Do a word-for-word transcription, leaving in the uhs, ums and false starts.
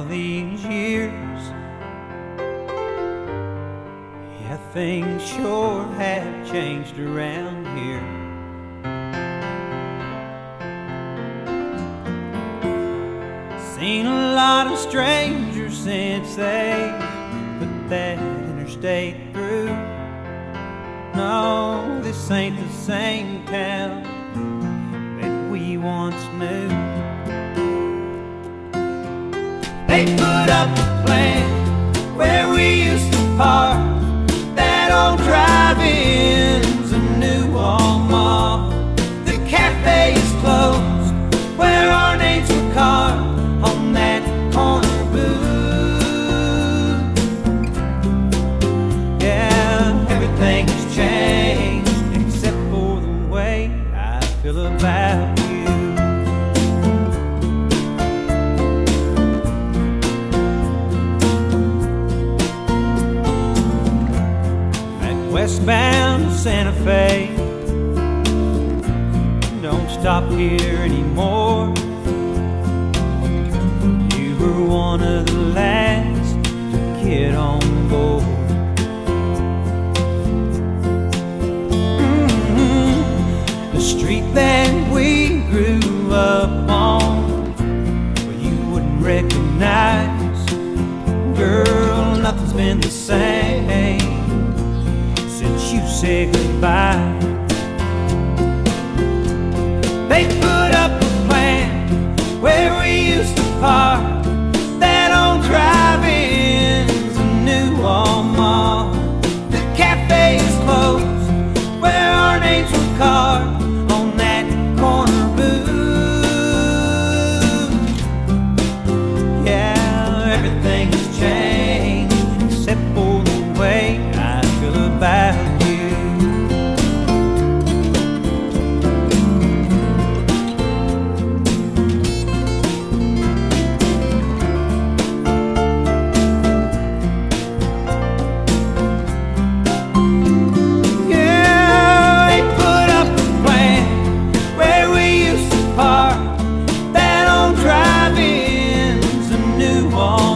all these years. Yeah, things sure have changed around here. Seen a lot of strangers since they put that interstate through. No, this ain't the same town that we once knew. They put up a plan where we used to park. That old drive-in's a new Walmart. The cafe is closed where our names were carved on that corner booth. Yeah, everything's changed except for the way I feel about you. Westbound Santa Fe, don't stop here anymore. You were one of the last to get on board. Mm-hmm. The street that we grew up on, well, you wouldn't recognize. Girl, nothing's been the same since you said goodbye. They put up a plan where we used to park. That old drive-in's a new Walmart. The cafe is closed where our names were carved on that corner booth. Yeah, everything has changed except for the way I feel about you. Yeah, they put up a plan where we used to park. That old drive-in's a new one.